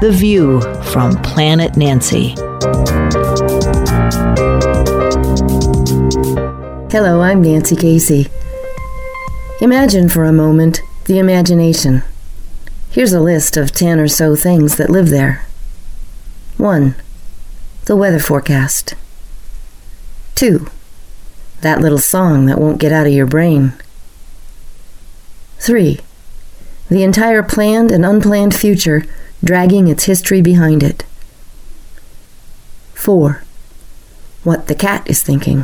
The View from Planet Nancy. Hello, I'm Nancy Casey. Imagine for a moment the imagination. Here's a list of 10 or so things that live there. 1. The weather forecast. 2. That little song that won't get out of your brain. 3. The entire planned and unplanned future dragging its history behind it. 4. What the cat is thinking.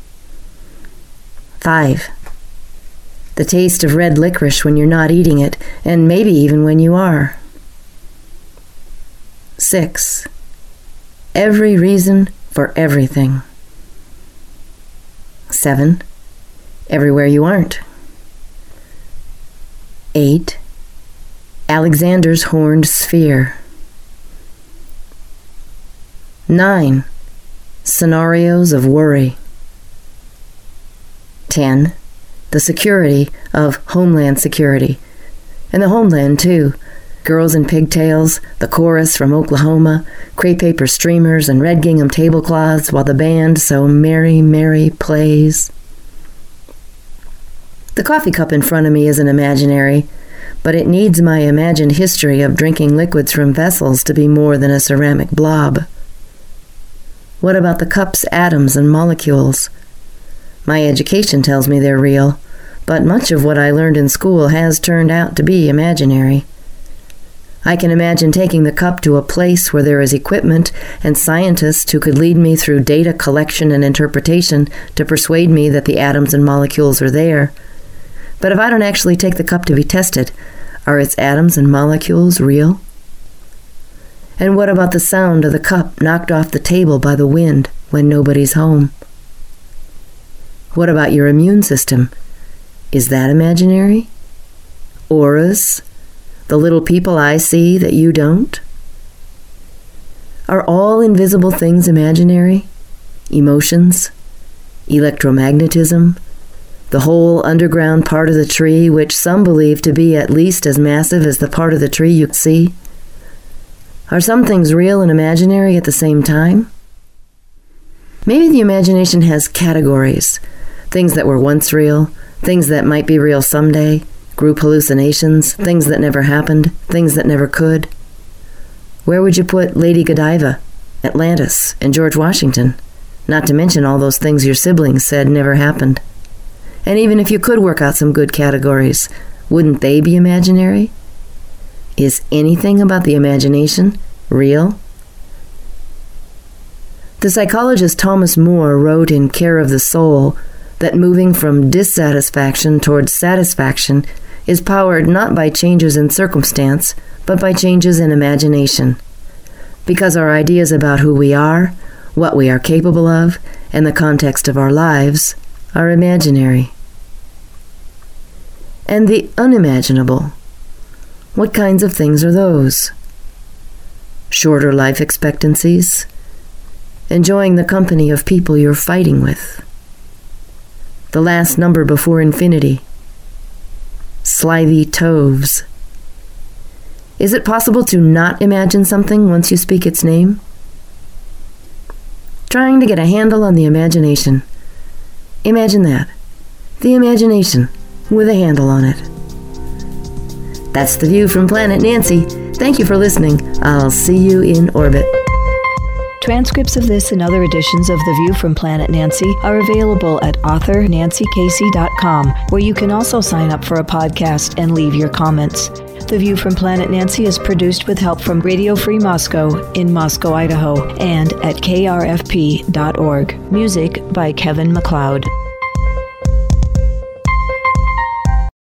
5. The taste of red licorice when you're not eating it, and maybe even when you are. 6. Every reason for everything. 7. Everywhere you aren't. 8. Alexander's horned sphere. 9. Scenarios of worry. 10. The security of Homeland Security. And the Homeland, too. Girls in pigtails, the chorus from Oklahoma, crepe paper streamers and red gingham tablecloths while the band so merry, merry plays. The coffee cup in front of me isn't imaginary, but it needs my imagined history of drinking liquids from vessels to be more than a ceramic blob. What about the cup's atoms and molecules? My education tells me they're real, but much of what I learned in school has turned out to be imaginary. I can imagine taking the cup to a place where there is equipment and scientists who could lead me through data collection and interpretation to persuade me that the atoms and molecules are there. But if I don't actually take the cup to be tested, are its atoms and molecules real? And what about the sound of the cup knocked off the table by the wind when nobody's home? What about your immune system? Is that imaginary? Auras? The little people I see that you don't? Are all invisible things imaginary? Emotions? Electromagnetism? The whole underground part of the tree, which some believe to be at least as massive as the part of the tree you see? Are some things real and imaginary at the same time? Maybe the imagination has categories. Things that were once real, things that might be real someday, group hallucinations, things that never happened, things that never could. Where would you put Lady Godiva, Atlantis, and George Washington? Not to mention all those things your siblings said never happened. And even if you could work out some good categories, wouldn't they be imaginary? Is anything about the imagination real? The psychologist Thomas More wrote in Care of the Soul that moving from dissatisfaction towards satisfaction is powered not by changes in circumstance, but by changes in imagination. Because our ideas about who we are, what we are capable of, and the context of our lives are imaginary. And the unimaginable. What kinds of things are those? Shorter life expectancies? Enjoying the company of people you're fighting with? The last number before infinity? Slithy toves? Is it possible to not imagine something once you speak its name? Trying to get a handle on the imagination. Imagine that. The imagination with a handle on it. That's The View from Planet Nancy. Thank you for listening. I'll see you in orbit. Transcripts of this and other editions of The View from Planet Nancy are available at authornancykasey.com, where you can also sign up for a podcast and leave your comments. The View from Planet Nancy is produced with help from Radio Free Moscow in Moscow, Idaho, and at krfp.org. Music by Kevin MacLeod.